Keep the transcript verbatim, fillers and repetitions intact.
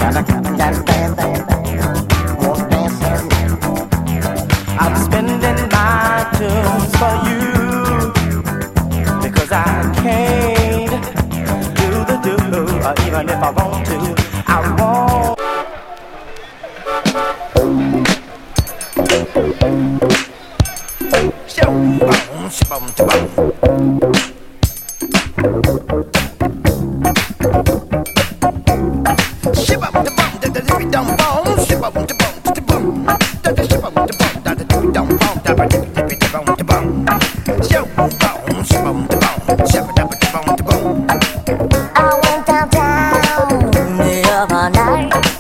gotta, gotta, gotta dance, dance, dance. Wanna dance, dance, dance. I'm spending my tunes for you because I can't do the do, or even if I want to, I won't. Shabba, shabba, shabba.